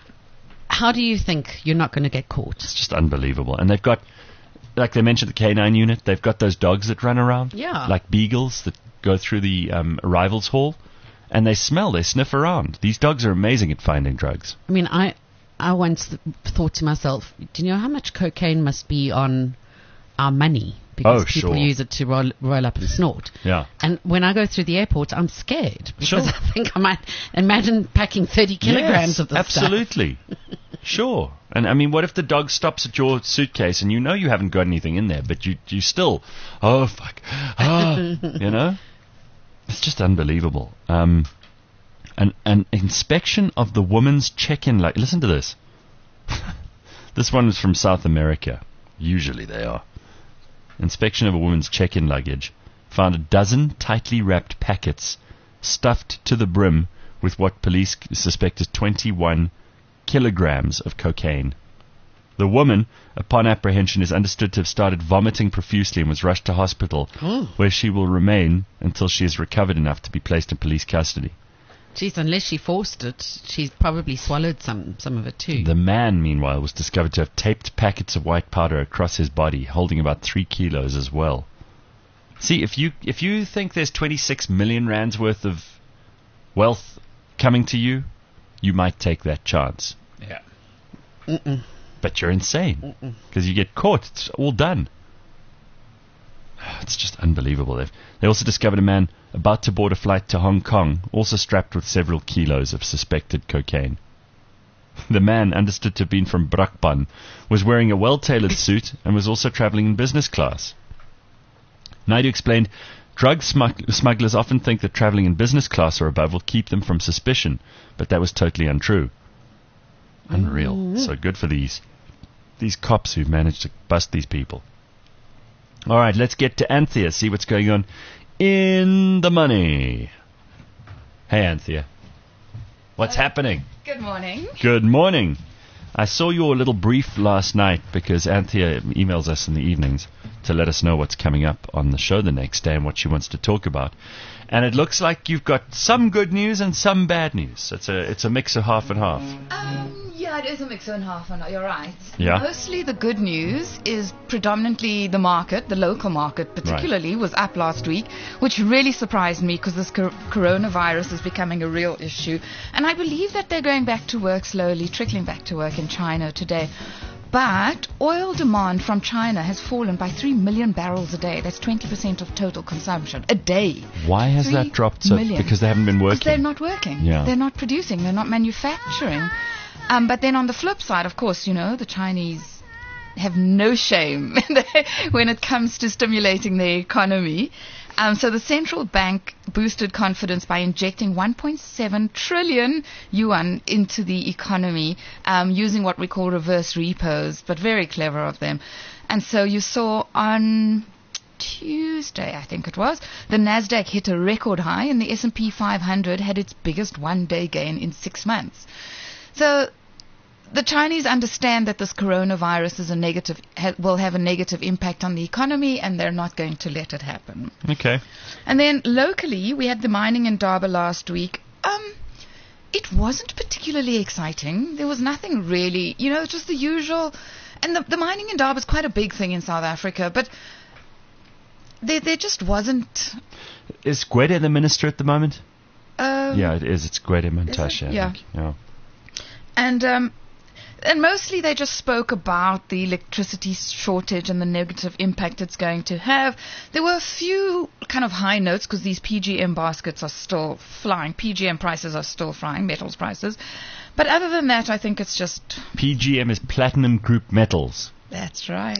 how do you think you're not going to get caught? It's just unbelievable. And they've got, like they mentioned, the K nine Unit, they've got those dogs that run around. Yeah. Like beagles that go through the um, arrivals hall. And they smell, they sniff around. These dogs are amazing at finding drugs. I mean, I I once th- thought to myself, do you know how much cocaine must be on our money? Because Oh, people sure. use it to roll, roll up and snort. Yeah. And when I go through the airport, I'm scared. Because Sure. I think I might imagine packing thirty kilograms Yes, of this absolutely. Sure. And I mean, what if the dog stops at your suitcase and you know you haven't got anything in there, but you you still, oh, fuck, ah, you know? It's just unbelievable. Um, an, an inspection of the woman's check-in luggage. Listen to this. This one is from South America. Usually they are. Inspection of a woman's check-in luggage found a dozen tightly wrapped packets stuffed to the brim with what police suspect is twenty-one kilograms of cocaine. The woman, upon apprehension, is understood to have started vomiting profusely and was rushed to hospital, Oh. where she will remain until she is recovered enough to be placed in police custody. Jeez, unless she forced it, she's probably swallowed some, some of it too. The man, meanwhile, was discovered to have taped packets of white powder across his body, holding about three kilos as well. See, if you if you think there's twenty-six million rands worth of wealth coming to you, you might take that chance. Yeah. Mm-mm. But you're insane because you get caught. It's all done. It's just unbelievable. They've, they also discovered a man about to board a flight to Hong Kong, also strapped with several kilos of suspected cocaine. The man, understood to have been from Brakpan, was wearing a well-tailored suit and was also traveling in business class. Naidu explained, drug smugg- smugglers often think that traveling in business class or above will keep them from suspicion, but that was totally untrue. Unreal. So good for these these cops who've managed to bust these people. All right, let's get to Anthea, see what's going on in the money. Hey, Anthea. What's happening? Good morning. Good morning. I saw your little brief last night because Anthea emails us in the evenings to let us know what's coming up on the show the next day and what she wants to talk about. And it looks like you've got some good news and some bad news. It's a it's a mix of half and half. Um, yeah, it is a mix and half, and you're right. Yeah. Mostly the good news is predominantly the market, the local market particularly, was up last week, which really surprised me because this cor- coronavirus is becoming a real issue. And I believe that they're going back to work slowly, trickling back to work in China today. But oil demand from China has fallen by three million barrels a day. That's twenty percent of total consumption a day. Why has Three that dropped so? million. Because they haven't been Because they're working. not working. Yeah. They're not producing. They're not manufacturing. Um, but then on the flip side, of course, you know, the Chinese have no shame when it comes to stimulating their economy. Um, so the central bank boosted confidence by injecting one point seven trillion yuan into the economy um, using what we call reverse repos, but very clever of them. And so you saw on Tuesday, I think it was, the Nasdaq hit a record high and the S and P five hundred had its biggest one-day gain in six months. So the Chinese understand that this coronavirus is a negative, ha- will have a negative impact on the economy, and they're not going to let it happen. Okay. And then locally, we had the mining in Durban last week. Um, it wasn't particularly exciting. There was nothing really, you know, just the usual. And the, the mining in Durban is quite a big thing in South Africa, but there, there just wasn't. Is Gwede the minister at the moment? Um, Yeah, it is. It's Gwede Mantashe. I Yeah. think. Yeah. And um, and mostly they just spoke about the electricity shortage and the negative impact it's going to have. There were a few kind of high notes because these P G M baskets are still flying. P G M prices are still flying, metals prices. But other than that, I think it's just... P G M is Platinum Group Metals. That's right.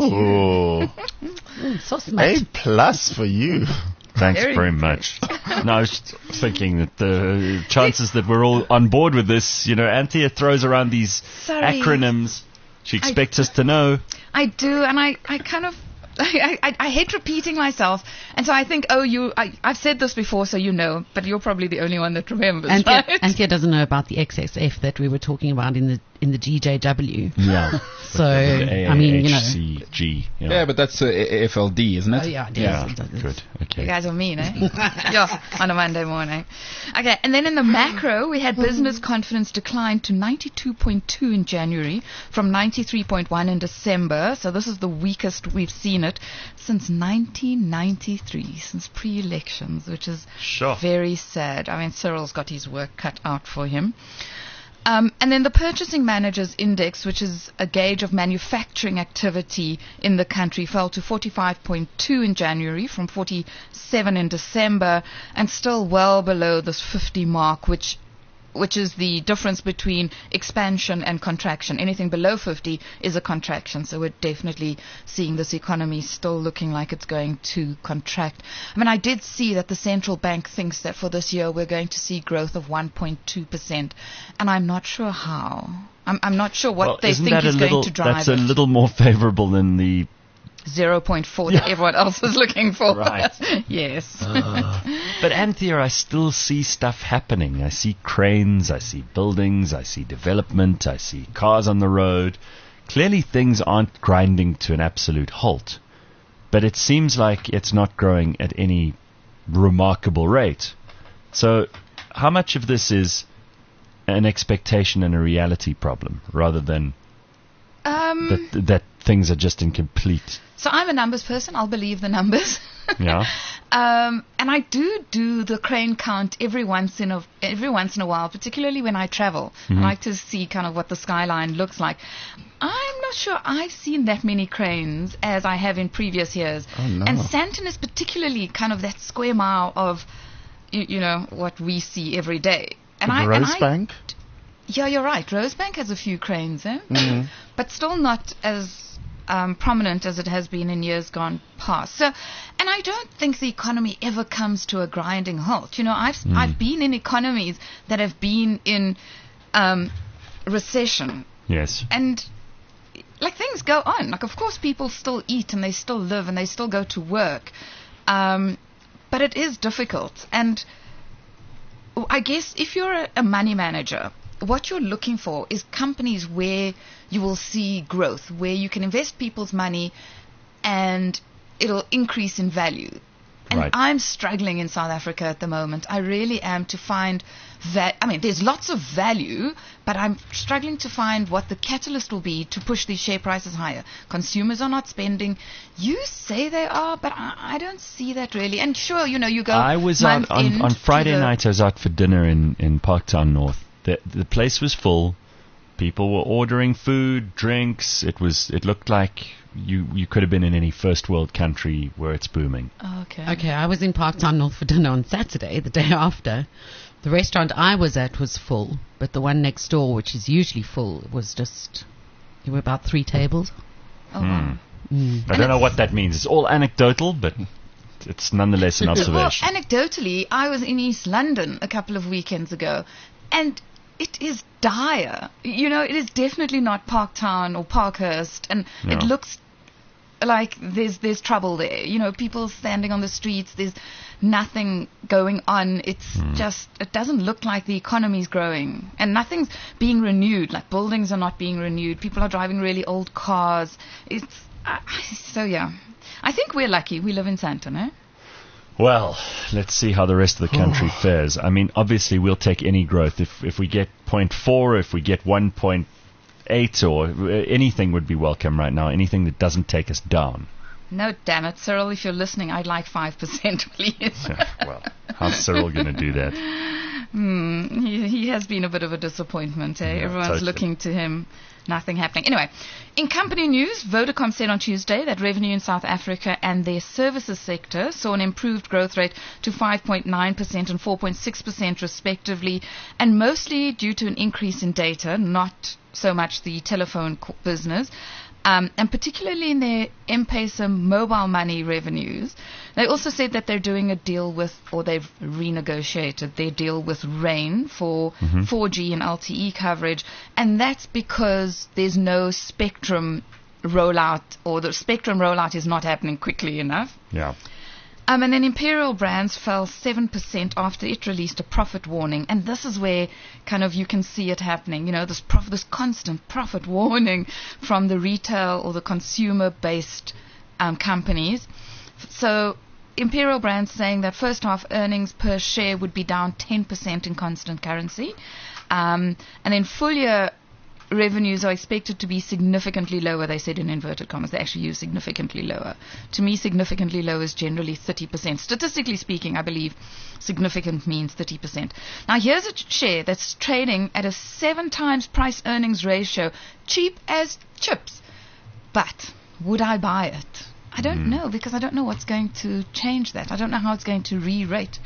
Oh, Mm, so smart. A plus for you. Thanks Very very much. No, I was just thinking that the chances that we're all on board with this, you know, Anthea throws around these Sorry. acronyms. She expects us to know. I do, and I, I kind of... I, I, I hate repeating myself, and so I think, oh, you, I, I've said this before, so you know, but you're probably the only one that remembers, Anthea, right? Anthea doesn't know about the X S F that we were talking about in the in the G J W. Yeah. So, I mean, you know. A A H C G. Yeah. Yeah, but that's uh, F L D, isn't it? Oh, yeah, it is. Yeah, It is. good. Okay. You guys are mean, eh? Yeah, on a Monday morning. Okay, and then in the macro, we had business confidence decline to ninety-two point two in January from ninety-three point one in December. So this is the weakest we've seen it since nineteen ninety-three, since pre-elections, which is Sure. very sad. I mean, Cyril's got his work cut out for him. Um, and then the Purchasing Managers Index, which is a gauge of manufacturing activity in the country, fell to forty-five point two in January from forty-seven in December, and still well below this fifty mark, which which is the difference between expansion and contraction. Anything below fifty is a contraction, so we're definitely seeing this economy still looking like it's going to contract. I mean, I did see that the central bank thinks that for this year we're going to see growth of one point two percent, and I'm not sure how. I'm, I'm not sure what Well, they isn't think that a is little, going to drive That's it. a little more favorable than the zero point four that everyone else was looking for. Right. Yes. But Anthea, I still see stuff happening. I see cranes, I see buildings, I see development, I see cars on the road. Clearly things aren't grinding to an absolute halt. But it seems like it's not growing at any remarkable rate. So how much of this is an expectation and a reality problem rather than Um, that, that things are just incomplete? so I'm a numbers person. I'll believe the numbers. Yeah. Um, and I do do the crane count every once in a every once in a while, particularly when I travel. I like to see kind of what the skyline looks like. I'm not sure I've seen that many cranes as I have in previous years. Oh, no. And Sandton is particularly kind of that square mile of, you, you know, what we see every day. And I, and I Rosebank? Yeah, you're right. Rosebank has a few cranes, eh? Mhm. But still not as um, prominent as it has been in years gone past. So, and I don't think the economy ever comes to a grinding halt. You know, I've I've been in economies that have been in um, recession, Yes. and like things go on. Like, of course, people still eat and they still live and they still go to work, um, but it is difficult. And I guess if you're a, a money manager, what you're looking for is companies where you will see growth, where you can invest people's money and it'll increase in value. And Right. I'm struggling in South Africa at the moment. I really am to find that. I mean, there's lots of value, but I'm struggling to find what the catalyst will be to push these share prices higher. Consumers are not spending. You say they are, but I, I don't see that really. And sure, you know, you go. I was out month on, end on to Friday the- night. I was out for dinner in, in Parktown North. The the place was full. People were ordering food, drinks. It was. It looked like you you could have been in any first world country where it's booming. Okay. Okay, I was in Parktown North for dinner on Saturday, the day after. The restaurant I was at was full, but the one next door, which is usually full, was just, there were about three tables. Oh, wow. Mm. I don't know what that means. It's all anecdotal, but it's nonetheless an Well, observation. anecdotally, I was in East London a couple of weekends ago, and it is dire. You know, it is definitely not Parktown or Parkhurst, and Yeah. it looks like there's there's trouble there. You know, people standing on the streets. There's nothing going on. It's just, it doesn't look like the economy's growing, and nothing's being renewed. Like buildings are not being renewed. People are driving really old cars. It's uh, so yeah. I think we're lucky. We live in Sandton, eh? Well, let's see how the rest of the country fares. I mean, obviously, we'll take any growth. If if we get zero point four, if we get one point eight, or uh, anything would be welcome right now. Anything that doesn't take us down. No, damn it, Cyril, if you're listening, I'd like five percent, please. Well, how's Cyril going to do that? Hmm, he, he has been a bit of a disappointment, eh? Yeah, Everyone's totally. looking to him, nothing happening. Anyway, in company news, Vodacom said on Tuesday that revenue in South Africa and their services sector saw an improved growth rate to five point nine percent and four point six percent respectively, and mostly due to an increase in data, not so much the telephone co- business. Um, and particularly in their M-Pesa mobile money revenues. They also said that they're doing a deal with, or they've renegotiated their deal with Rain for four G and L T E coverage, and that's because there's no spectrum rollout, or the spectrum rollout is not happening quickly enough. Yeah. Um, and then Imperial Brands fell seven percent after it released a profit warning. And this is where kind of you can see it happening. You know, this prof- this constant profit warning from the retail or the consumer-based um, companies. So Imperial Brands saying that first half earnings per share would be down ten percent in constant currency. Um, and then full year revenues are expected to be significantly lower, they said in inverted commas. They actually use significantly lower. To me, significantly low is generally thirty percent. Statistically speaking, I believe significant means thirty percent. Now, here's a share that's trading at a seven times price earnings ratio, cheap as chips. But would I buy it? I don't know, because I don't know what's going to change that. I don't know how it's going to re-rate.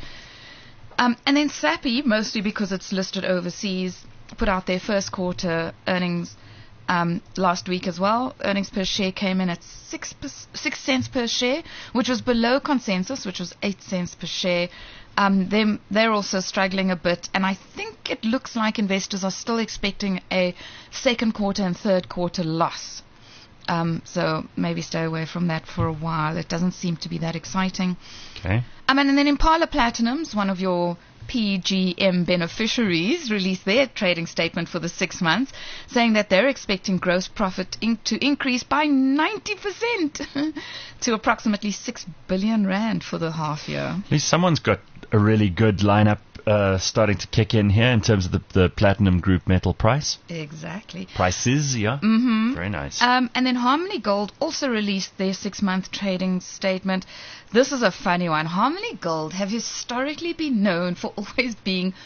Um, and then Sappi, mostly because it's listed overseas, put out their first quarter earnings um, last week as well. Earnings per share came in at six, per, six cents per share, which was below consensus, which was eight cents per share. Um, them, they're also struggling a bit, and I think it looks like investors are still expecting a second quarter and third quarter loss. Um, so maybe stay away from that for a while. It doesn't seem to be that exciting. Okay. Um, and then Impala Platinums, one of your P G M beneficiaries, released their trading statement for the six months, saying that they're expecting gross profit in- to increase by ninety percent to approximately six billion rand for the half year. At least someone's got a really good lineup uh, starting to kick in here in terms of the, the Platinum Group metal price. Exactly. Prices, yeah. Mm-hmm. Very nice. Um, and then Harmony Gold also released their six-month trading statement. This is a funny one. Harmony Gold have historically been known for always being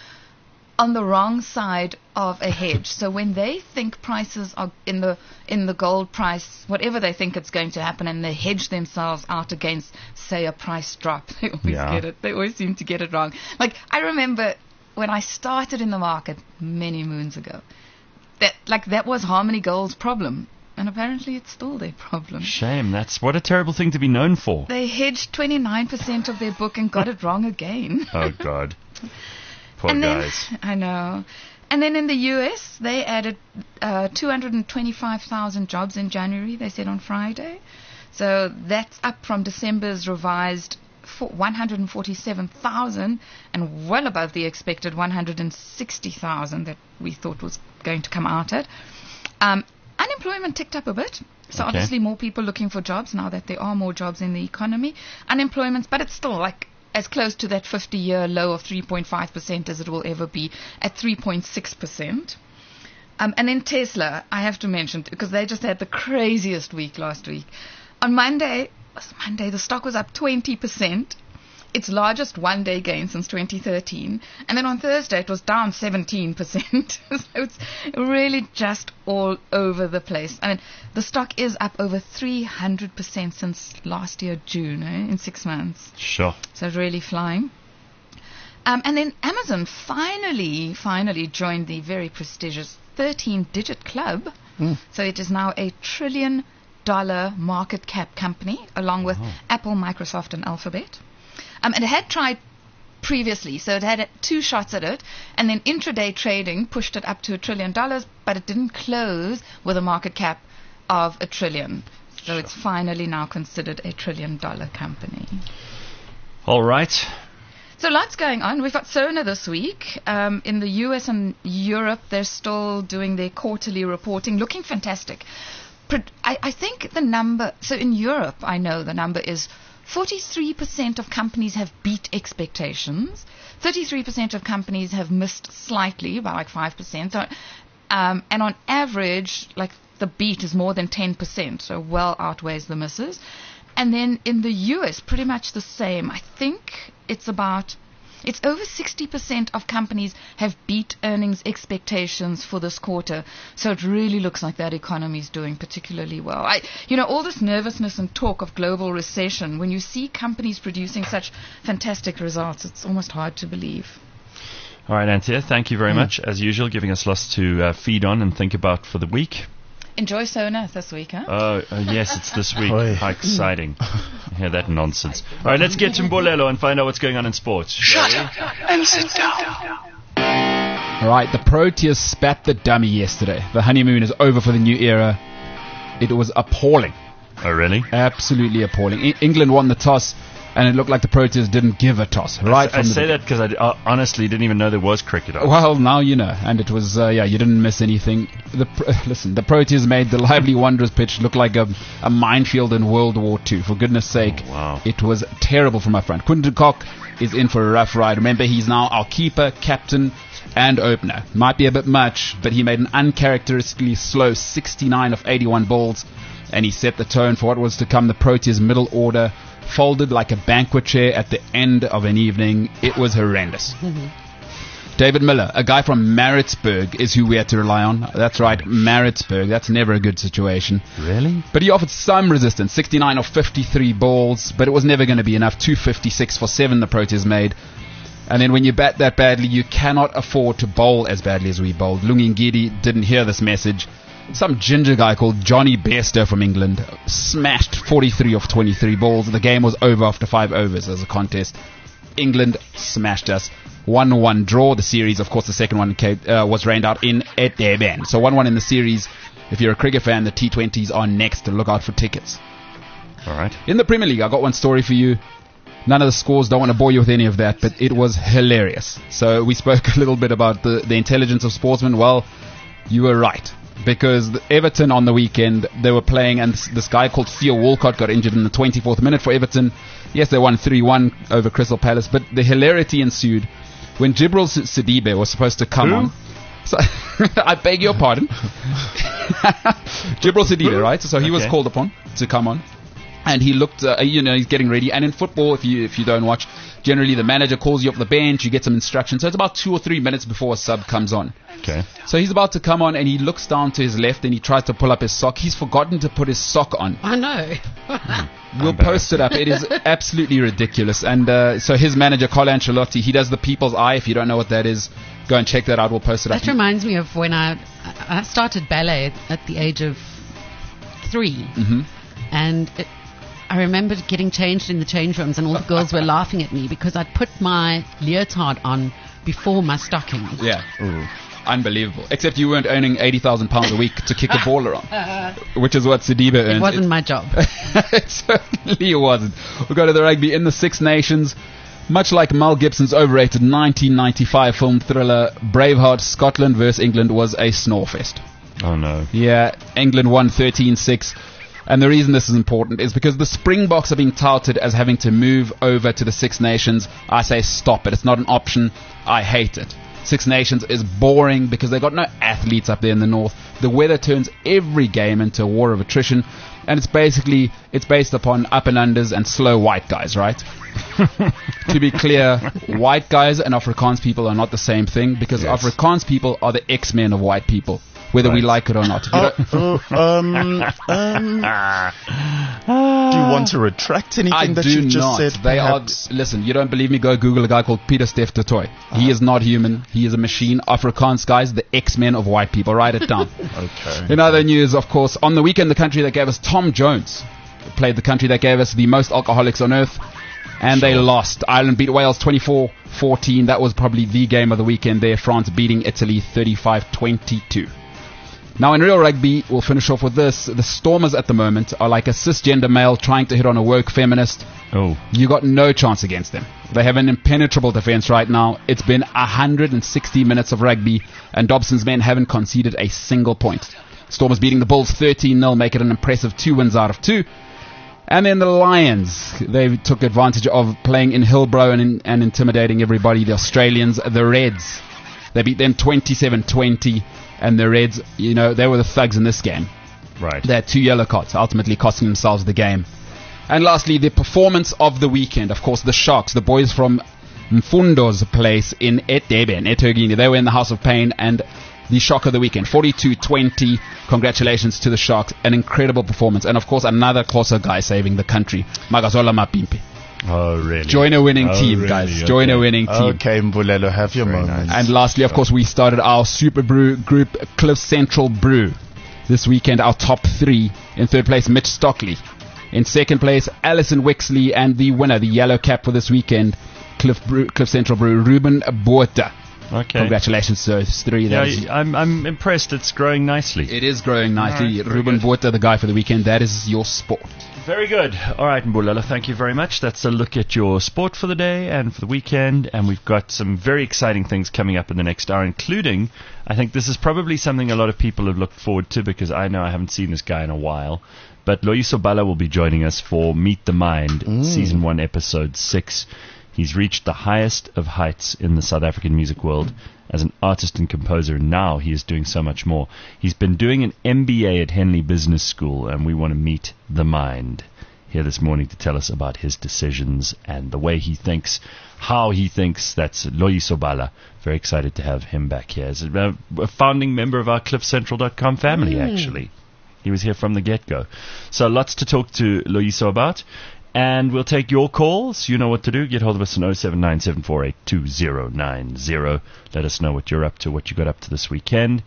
on the wrong side of a hedge. So when they think prices are in the in the gold price, whatever they think it's going to happen, and they hedge themselves out against, say, a price drop, they always Yeah. get it. They always seem to get it wrong. Like, I remember when I started in the market many moons ago, that like that was Harmony Gold's problem. And apparently it's still their problem. Shame. That's what a terrible thing to be known for. They hedged twenty-nine percent of their book and got it wrong again. Oh, God. Poor and guys. Then, I know. And then in the U S, they added uh, two hundred twenty-five thousand jobs in January, they said on Friday. So that's up from December's revised for one hundred forty-seven thousand and well above the expected one hundred sixty thousand that we thought was going to come out at. Um, Unemployment ticked up a bit. So Okay. obviously more people looking for jobs now that there are more jobs in the economy. Unemployment, but it's still like as close to that fifty-year low of three point five percent as it will ever be at three point six percent. Um, and then Tesla, I have to mention, because they just had the craziest week last week. On Monday, was Monday the stock was up twenty percent. Its largest one-day gain since twenty thirteen. And then on Thursday, it was down seventeen percent. So it's really just all over the place. I mean, the stock is up over three hundred percent since last year, June, eh, in six months. Sure. So it's really flying. Um, and then Amazon finally, finally joined the very prestigious thirteen-digit club. Mm. So it is now a trillion dollar market cap company, along with Wow. Apple, Microsoft, and Alphabet. Um, and it had tried previously, so it had uh, two shots at it, and then intraday trading pushed it up to a trillion dollars, but it didn't close with a market cap of a trillion. So it's finally now considered a trillion dollar company. All right. So lots going on. We've got Sona this week. Um, in the U S and Europe, they're still doing their quarterly reporting, looking fantastic. Pro- I, I think the number, so in Europe, I know the number is forty-three percent of companies have beat expectations. thirty-three percent of companies have missed slightly, by like five percent. So, um, and on average, like the beat is more than ten percent, so well outweighs the misses. And then in the U S, pretty much the same. I think it's about, it's over sixty percent of companies have beat earnings expectations for this quarter. So it really looks like that economy is doing particularly well. I, you know, all this nervousness and talk of global recession, when you see companies producing such fantastic results, it's almost hard to believe. All right, Anthea, thank you very much, as usual, giving us lots to uh, feed on and think about for the week. Enjoy Sona this week, huh? Oh, uh, yes, it's this week. Oi. How exciting. Hear that nonsense. All right, let's get to Mbolelo and find out what's going on in sports. Shut up and sit down. All right, the Proteas spat the dummy yesterday. The honeymoon is over for the new era. It was appalling. Oh, really? Absolutely appalling. E- England won the toss, and it looked like the Proteas didn't give a toss. Right I from the say that because I uh, honestly didn't even know there was cricket on. Well, now you know, and it was uh, yeah, you didn't miss anything. The pr- listen, the Proteas made the Lively Wanderers pitch look like a, a minefield in World War Two. For goodness sake, Oh, wow. it was terrible from up front. Quinton Cock is in for a rough ride. Remember, he's now our keeper, captain, and opener. Might be a bit much, but he made an uncharacteristically slow sixty-nine of eighty-one balls, and he set the tone for what was to come. The Proteas middle order folded like a banquet chair at the end of an evening. It was horrendous. David Miller, a guy from Maritzburg, is who we had to rely on. That's right, Maritzburg. That's never a good situation. Really? But he offered some resistance, sixty-nine of fifty-three balls, but it was never going to be enough. two fifty-six for seven the Proteas made. And then when you bat that badly, you cannot afford to bowl as badly as we bowled. Lungingidi didn't hear this message. Some ginger guy called Johnny Bairstow from England smashed forty-three of twenty-three balls. The game was over after five overs as a contest. England smashed us. one one draw. The series, of course, the second one came, uh, was rained out in Durban. So one one in the series. if you're a cricket fan, the T twenties are next to look out for tickets. All right. In the Premier League, I got one story for you. None of the scores, don't want to bore you with any of that, but it was hilarious. So we spoke a little bit about the, the intelligence of sportsmen. Well, you were right. Because the Everton on the weekend, they were playing, and this, this guy called Theo Walcott got injured in the twenty-fourth minute for Everton. Yes, they won three one over Crystal Palace, but the hilarity ensued when Jibril Sidibe was supposed to come Who? on. So, I beg your pardon. Jibril Sidibe, right? So he was Okay. called upon to come on. And he looked, uh, you know, he's getting ready. And in football, if you if you don't watch, generally the manager calls you off the bench, you get some instructions. So it's about two or three minutes before a sub comes on. Okay. So he's about to come on, and he looks down to his left, and he tries to pull up his sock. He's forgotten to put his sock on. I know. We'll post it up. It is absolutely ridiculous. And uh, so his manager, Carlo Ancelotti, he does the people's eye. If you don't know what that is, go and check that out. We'll post it up. That reminds me of when I I started ballet at, at the age of three, Mhm. and it, I remember getting changed in the change rooms, and all the girls were laughing at me because I'd put my leotard on before my stockings. Yeah. Unbelievable. Except you weren't earning eighty thousand pounds a week to kick a ball around, which is what Sidibe earned. It wasn't my job. It certainly wasn't. We'll go to the rugby in the Six Nations. Much like Mel Gibson's overrated nineteen ninety-five film thriller Braveheart, Scotland versus England was a snorefest. Oh, no. Yeah, England won thirteen six. And the reason this is important is because the Springboks are being touted as having to move over to the Six Nations. I say stop it. It's not an option. I hate it. Six Nations is boring because they've got no athletes up there in the north. The weather turns every game into a war of attrition. And it's basically, it's based upon up and unders and slow white guys, right? To be clear, white guys and Afrikaans people are not the same thing, because Yes. Afrikaans people are the X-Men of white people, whether we Right. like it or not. If you don't- Oh, um, um, do you want to retract anything I that do you've just not. said? They perhaps? are. Listen, you don't believe me? Go Google a guy called Peter Steph Totoy. He is not human. He is a machine. Afrikaans guys, the X-Men of white people. Write it down. Okay. In other news, of course, on the weekend, the country that gave us Tom Jones played the country that gave us the most alcoholics on earth, and they lost. Ireland beat Wales twenty-four fourteen. That was probably the game of the weekend there. France beating Italy thirty-five twenty-two. Now, in real rugby, we'll finish off with this. The Stormers at the moment are like a cisgender male trying to hit on a woke feminist. Oh. You got no chance against them. They have an impenetrable defense right now. It's been one hundred sixty minutes of rugby, and Dobson's men haven't conceded a single point. Stormers beating the Bulls thirteen nil, make it an impressive two wins out of two. And then the Lions, they took advantage of playing in Hillbrow and, in, and intimidating everybody. The Australians, the Reds, they beat them twenty-seven twenty. And the Reds, you know, they were the thugs in this game. Right. They had two yellow cards, ultimately costing themselves the game. And lastly, the performance of the weekend. Of course, the Sharks, the boys from Mfundo's place in Etebe, Eturgini, they were in the House of Pain, and the shock of the weekend, forty-two twenty. Congratulations to the Sharks. An incredible performance. And of course, another Xhosa guy saving the country, Magazola Mapimpi. Oh, really? Join a winning Oh, team, really? guys. Okay. Join a winning team. Okay, Mbulelo, have your Very moment. nice. And lastly, of course, we started our Super Brew group, Cliff Central Brew. This weekend, our top three. In third place, Mitch Stockley. In second place, Alison Wixley. And the winner, the yellow cap for this weekend, Cliff, Brew, Cliff Central Brew, Ruben Botha. Okay. Congratulations to those three. Yeah, That is- I'm, I'm impressed. It's growing nicely. it is growing nicely. All right, very Ruben good. Botha, the guy for the weekend. That is your sport. Very good. All right, Mbulelo, thank you very much. That's a look at your sport for the day and for the weekend. And we've got some very exciting things coming up in the next hour, including, I think this is probably something a lot of people have looked forward to, because I know I haven't seen this guy in a while. But Loyiso Bala will be joining us for Meet the Mind, Season one, Episode six. He's reached the highest of heights in the South African music world as an artist and composer, and now he is doing so much more. He's been doing an M B A at Henley Business School, and we want to meet the mind here this morning to tell us about his decisions and the way he thinks, how he thinks. That's Loyiso Bala. Very excited to have him back here as a, a founding member of our cliff central dot com family, actually. He was here from the get-go. So lots to talk to Loyiso about. And we'll take your calls. You know what to do. Get hold of us on oh seven nine, seven four eight, two oh nine oh. Let us know what you're up to, what you got up to this weekend.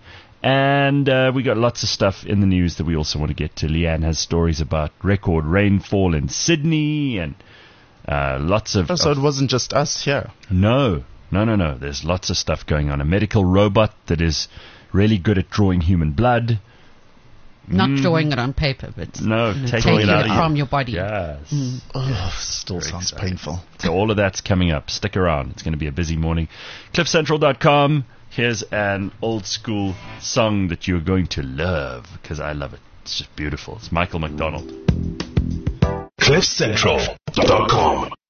And uh, we got lots of stuff in the news that we also want to get to. Leanne has stories about record rainfall in Sydney and uh, lots of... Oh, so of- it wasn't just us here. No, no, no, no. There's lots of stuff going on. A medical robot that is really good at drawing human blood. Not Mhm. drawing it on paper, but No, you know, taking taking it out of you. from your body. Yes. Oh, still Very sounds exciting. painful. So all of that's coming up. Stick around. It's going to be a busy morning. cliff central dot com. Here's an old school song that you're going to love because I love it. It's just beautiful. It's Michael McDonald. cliff central dot com